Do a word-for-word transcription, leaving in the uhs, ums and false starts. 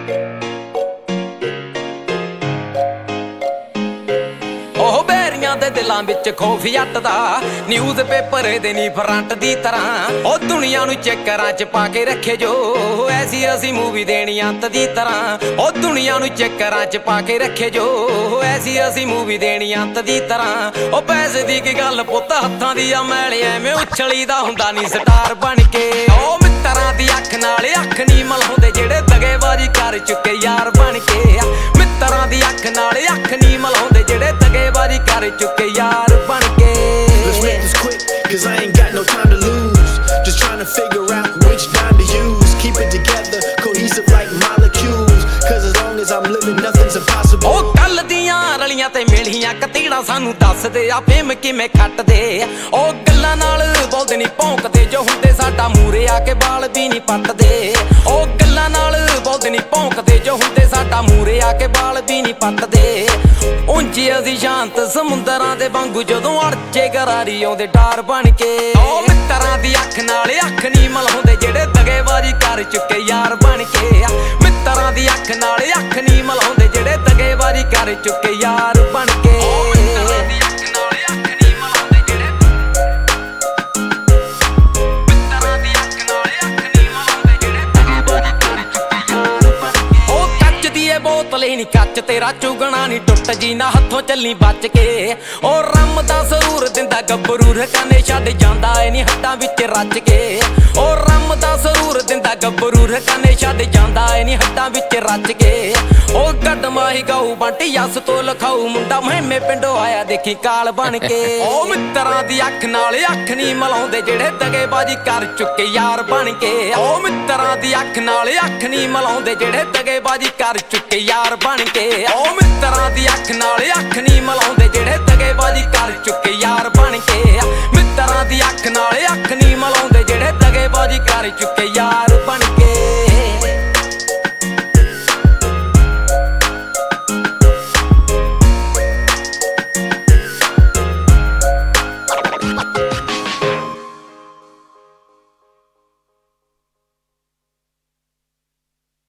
ਉਹ ਬੈਰੀਆਂ ਦੇ ਦਿਲਾਂ ਵਿੱਚ ਖੌਫ ਜੱਟਦਾ, ਨਿਊਜ਼ ਪੇਪਰ ਦੇ ਨੀ ਫਰੰਟ ਦੀ ਤਰ੍ਹਾਂ। ਉਹ ਦੁਨੀਆ ਨੂੰ ਚੱਕਰਾਂ ਚ ਪਾ ਕੇ ਰੱਖੇ ਜੋ, ਐਸੀ ਅਸੀਂ ਮੂਵੀ ਦੇਣੀ ਅੰਤ ਦੀ ਤਰ੍ਹਾਂ। ਉਹ ਦੁਨੀਆ ਨੂੰ ਚੱਕਰਾਂ ਚ ਪਾ ਕੇ ਰੱਖੇ ਜੋ, ਐਸੀ ਅਸੀਂ ਮੂਵੀ ਦੇਣੀ ਅੰਤ ਦੀ ਤਰ੍ਹਾਂ। ਉਹ ਪੈਸੇ ਦੀ ਕੀ ਗੱਲ ਪੁੱਤ, ਹੱਥਾਂ ਦੀ ਆ ਮੈਲ ਐਵੇਂ ਉਛਲੀਦਾ ਹੁੰਦਾ ਨੀ ਸਟਾਰ ਬਣ ਕੇ। ਉਹ ਮਿੱਤਰਾਂ ਦੀ ਅੱਖ ਨਾਲ ਅੱਖ ਨੀ ਮਲਾਉਂਦੇ, ਜਿਹੜੇ ਦਗੇਬਾਜ਼ੀ ਕਰ ਚੁੱਕੇ ਯਾਰ ਬਣ ਕੇ। ਮਿੱਤਰਾਂ ਦੀ ਅੱਖ ਨਾਲ ਅੱਖ ਨੀ ਮਲਾਉਂਦੇ, ਜਿਹੜੇ ਦਗੇਬਾਜ਼ੀ ਕਰ ਚੁੱਕੇ ਯਾਰ ਬਣ ਕੇ। Let's make this quick, cause I ain't got no time to lose. Just trying to figure out which dime to use. Keep it together, cohesive like molecules. Cause as long as I'm living, nothing's impossible. ਉਹ ਕੱਲ ਦੀਆਂ ਰਲੀਆਂ ਤੇ ਮਿਲੀਆਂ ਕਤੀੜਾਂ ਸਾਨੂੰ ਦੱਸਦੇ ਆ fame ਕਿਵੇਂ ਖੱਟਦੇ। ਉਹ ਗੱਲਾਂ ਨਾਲ ਬੋਲਦੇ ਨੀ ਭੌਂਕਦੇ, ਜੋ ਹੁੰਦੇ ਸਾਡਾ ਮੂਰੇ ਆ ਕੇ ਬਾਲ ਵੀ ਨੀ ਪੱਟਦੇ। ਉਹ ਗੱਲਾਂ ਨਾਲ ਬੋਲਦੇ ਨੀ ਭੌਂਕਦੇ, ਜੋ ਹੁੰਦੇ ਸਾਡਾ ਮੂਰੇ ਆ ਕੇ ਬਾਲ ਵੀ ਨੀ ਪੱਟਦੇ। ਉਂਝ ਅਸੀਂ ਸ਼ਾਂਤ ਸਮੁੰਦਰਾਂ ਦੇ ਵਾਂਗੂ, ਜਦੋਂ ਅੜਚੇ ਗਰਾਰੀ ਆਉਂਦੇ ਡਾਰ ਬਣ ਕੇ। ਉਹ ਮਿੱਤਰਾਂ ਦੀ ਅੱਖ ਨਾਲ ਅੱਖ ਨੀ ਮਲਾਉਂਦੇ, ਜਿਹੜੇ ਦਗੇਬਾਜ਼ੀ ਕਰ ਚੁੱਕੇ ਯਾਰ ਬਣ ਕੇ। ਮਿੱਤਰਾਂ ਦੀ ਅੱਖ ਨਾਲ ਅੱਖ ਨੀ ਮਲਾਉਂਦੇ, ਜਿਹੜੇ ਦਗੇਬਾਜ਼ੀ ਕਰ ਚੁੱਕੇ ਯਾਰ ਬਣ ਕੇ। ਬੋਤਲ ਹੀ ਨੀ ਕੱਚ, ਤੇਰਾ ਚੁਗਣਾ ਨੀ ਟੁੱਟ ਜੀ ਨਾ ਹੱਥੋਂ ਚੱਲੀ ਬਚ ਕੇ। ਉਹ ਰੰਮ ਦਾ ਸਰੂਰ ਦਿੰਦਾ ਗੱਭਰੂ, ਰਕਾਨੇ ਛੱਡ ਜਾਂਦਾ ਏ ਨੀ ਹੱਡਾਂ ਵਿੱਚ ਰਚ ਕੇ। ਉਹ ਰੰਮ ਦਾ ਸਰੂਰ ਦਿੰਦਾ ਗੱਭਰੂ, ਰਕਾਨੇ ਛੱਡ ਜਾਂਦਾ ਏ ਨੀ ਹੱਡਾਂ ਵਿੱਚ ਰਚ ਕੇ। ਉਹ ਗੱਡ ਮਾਹੀ ਗਾਊ ਬੰਟੀ ਯਸ ਤੋਂ ਲਖਾਊ, ਮੁੰਡਾ ਮਹਿਮੇ ਪਿੰਡੋਂ ਆਇਆ ਦੇਖੀ ਕਾਲ ਬਣ ਕੇ। ਉਹ ਮਿੱਤਰਾਂ ਦੀ ਅੱਖ ਨਾਲ ਅੱਖ ਨੀ ਮਲਾਉਂਦੇ, ਜਿਹੜੇ ਦਗੇਬਾਜ਼ੀ ਕਰ ਚੁੱਕੇ ਯਾਰ ਬਣ ਕੇ। ਉਹ ਮਿੱਤਰਾਂ ਦੀ ਅੱਖ ਨਾਲ ਅੱਖ ਨੀ ਮਲਾਉਂਦੇ, ਜਿਹੜੇ ਦਗੇਬਾਜ਼ੀ ਕਰ ਚੁੱਕੇ ਯਾਰ ਬਣ ਕੇ। ਉਹ ਮਿੱਤਰਾਂ ਦੀ ਅੱਖ ਨਾਲ ਅੱਖ ਨੀ ਮਲਾਉਂਦੇ, ਜਿਹੜੇ ਦਗੇਬਾਜ਼ੀ ਕਰ ਚੁੱਕੇ